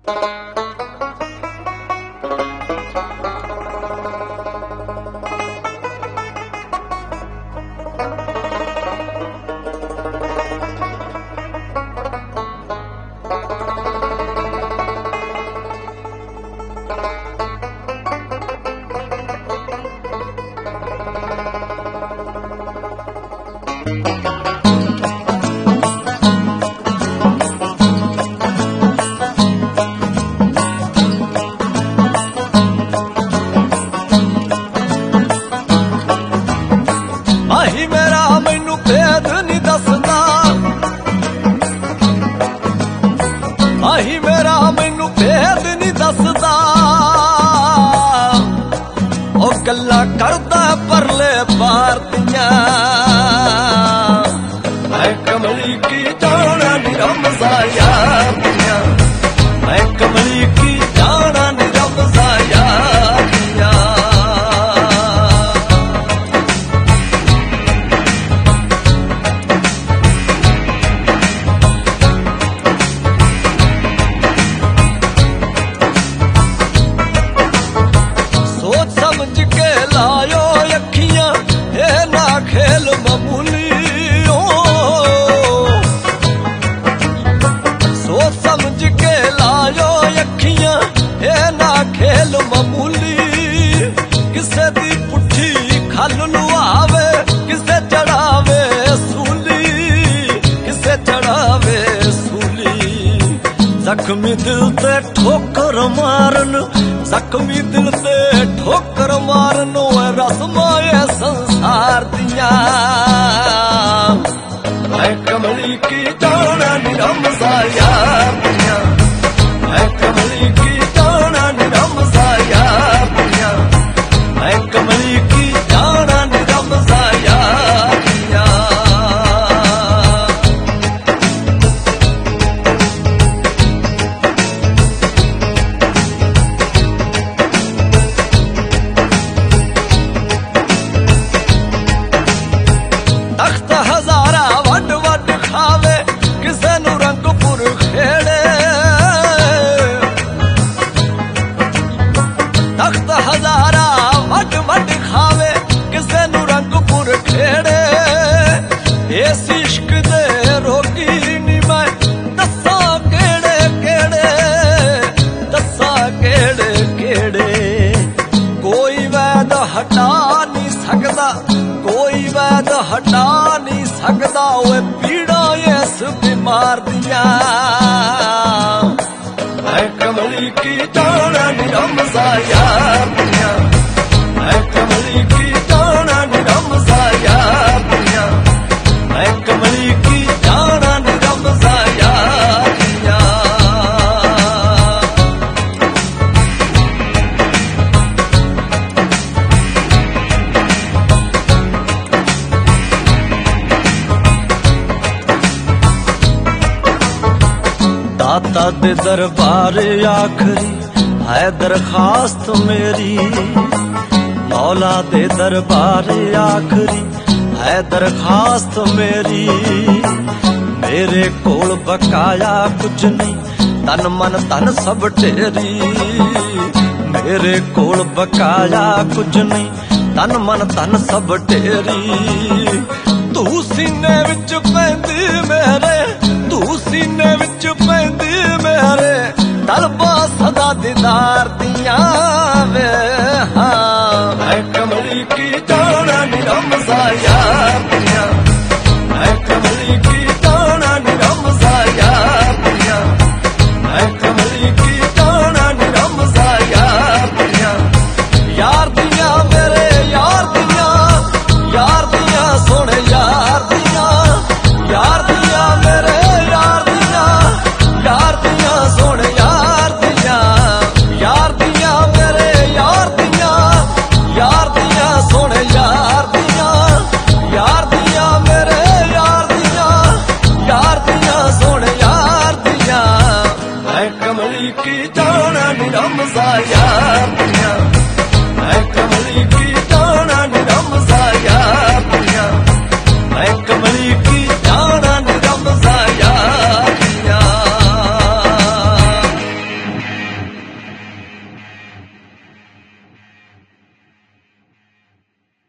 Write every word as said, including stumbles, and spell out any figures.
आही मेरा मैनू भेद नहीं दसदा, आही मेरा मैनू भेद नहीं दसदा, ओ गल्लां करदा परले पार दियां। मैं कमली की जाना नी रमज़ा यार दियां, मैं कमली की जाना नी रमज़ा यार दियां। समझ के लायो अखियां ये ना खेल मामूली, सोच समझ के लायो अखियां ये ना खेल मामूली। किसे दी पुठी खल लुआवे किसे चढ़ावे सूली, किसे चढ़ावे सूली। जख्मी दिल ते ठोकर मारन, जख्मी दिल ते ठोकर मारन रस्माए संसार दियां। मैं कमली की जाना नी रमज़ा यार दियां, मैं कमली की जाना नी रमज़ा यार दियां, मैं कमली की जाना नी रमज़ा यार दियां। तख्त हजारा वड वड खावे किसे नू रंगपुर खेड़े, तख्त हजारा वड वड खावे किसे नू रंगपुर खेड़े। इस इश्क दे रोगी नी मैं दसा केड़े केड़े, दसा केड़े केड़े। कोई वैद हटा नहीं सकदा, कोई वैद हटा नहीं सकदा ओए पीड़ा इस बीमार दियां। मैं कमली की जाना नी रमज़ा यार दियां, मैं कमली की जाना नी रमज़ा यार दियां, मैं कमली की जाना नी रमज़ा यार दियां। दाता दे दरबार आखरी है दरखास्त मेरी, मौला दे दरबार आखरी है दरखास्त मेरी। मेरे कोल बकाया कुछ नहीं तन मन तन सब ढेरी, मेरे कोल बकाया कुछ नहीं तन मन तन सब ढेरी। तू सीने विच पैंदी मेरे, तू सीने विच पैंदी मेरे, तलबा सदा दीदार दियां वे। हाँ मैं कमली की जाना नी रमज़ा यार दियां, मैं कमली की जाना नी रमज़ा यार दियां, मैं कमली की जाना नी रमज़ा यार दियां। यार दियां मेरे यार दियां, यार दियां सोने यार दियां, यार दियां मेरे यार दियां, यार दियां सोने यार दियां, यार दियां मेरे यार दियां, यार दियां सोने यार दियां, यार दियां मेरे यार दियां, यार दियां सोने यार दियां। मैं कमली की जाना नी रमज़ा यार दियां, मैं कमली की जाना नी रमज़ा यार दियां, मैं कमली